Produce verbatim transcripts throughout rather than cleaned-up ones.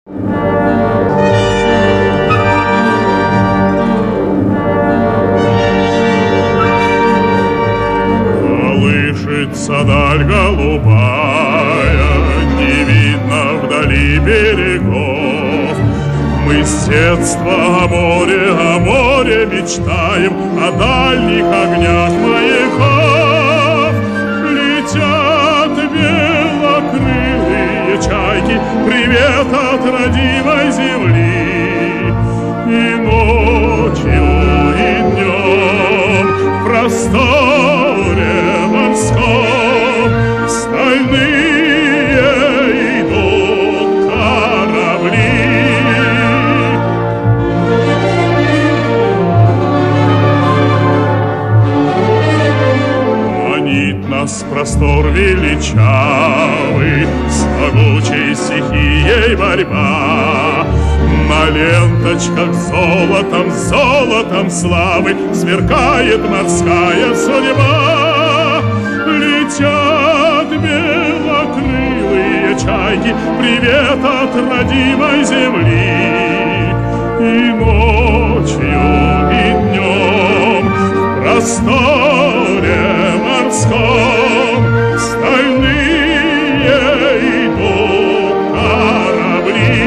Колышется даль голубая, не видно вдали берегов. Мы с детства о море, о море мечтаем, о дальних огнях маяков. Летят белокрылые чайки, привет от родимой земли. И ночью, и днем в просторе морском стальные идут корабли. Манит нас простор величавый, с могучей стихией борьба. На ленточках золотом, золотом славы сверкает морская судьба. Летят белокрылые чайки, привет от родимой земли. И ночью, и днем в просторе морском стальные идут корабли.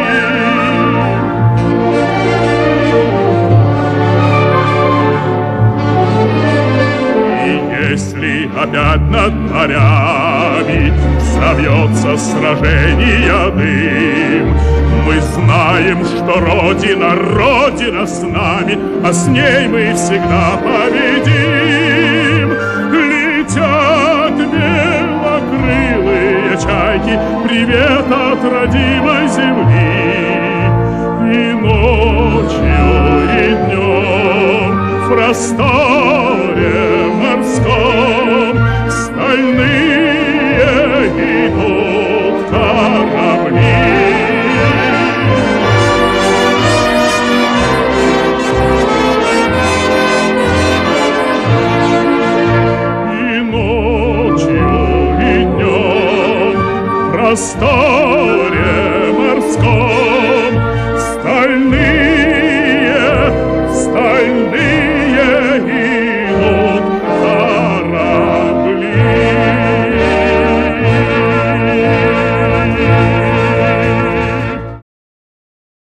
Если опять над морями завьется сражения дым, мы знаем, что Родина, Родина с нами, а с ней мы всегда победим. Летят белокрылые чайки, привет от родимой земли. И ночью, и днем в простор